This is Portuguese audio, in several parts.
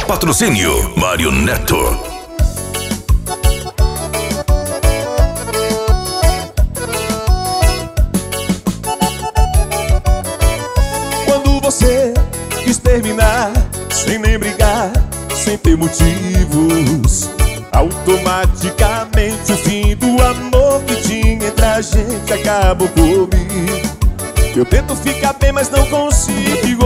Patrocínio Mário Neto. Quando você quis terminar, sem nem brigar, sem ter motivos, automaticamente o fim do amor que tinha entre a gente acabou comigo. Eu tento ficar bem, mas não consigo.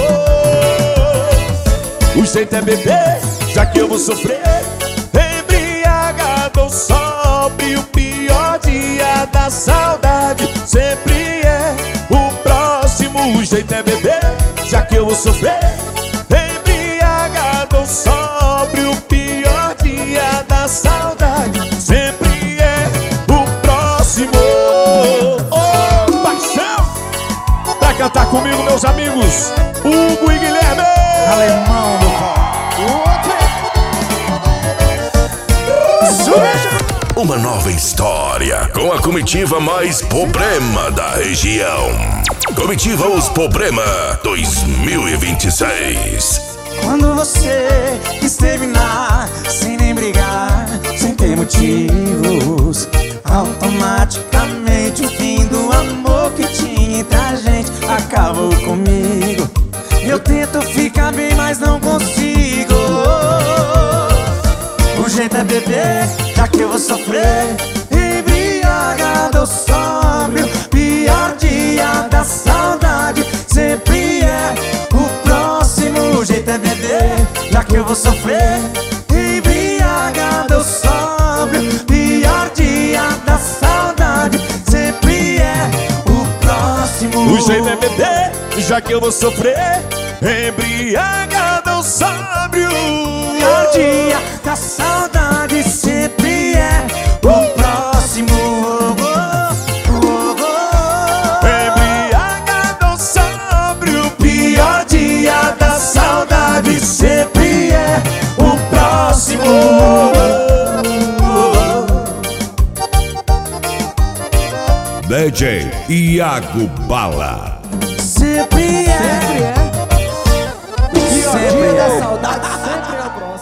O jeito é beber, já que eu vou sofrer, embriagado ou sóbrio. O pior dia da saudade sempre é o próximo. O jeito é beber, já que eu vou sofrer, embriagado ou sóbrio. O pior dia da saudade sempre é o próximo. Oh, paixão! Pra cantar comigo, meus amigos, Hugo e Guilherme. Alemão do Uma nova história com a comitiva mais problema da região. Comitiva Os Problema 2026. Quando você quis terminar, sem nem brigar, sem ter motivos, automaticamente o fim do amor que tinha entre a gente acabou comigo. Eu tento ficar bem, mas não consigo. O jeito é beber, já que eu vou sofrer, embriagado ou sóbrio. Pior dia da saudade sempre é o próximo. O jeito é beber, já que eu vou sofrer, embriagado ou sóbrio. Pior dia da saudade sempre é o próximo. O jeito é beber, já que eu vou sofrer, embriagado ou sóbrio. Pior dia da saudade sempre é o próximo. Embriagado ou sóbrio. Pior dia da saudade sempre é o próximo. DJ Iago Bala. Sempre é. Pior dia da saudade sempre é o próximo.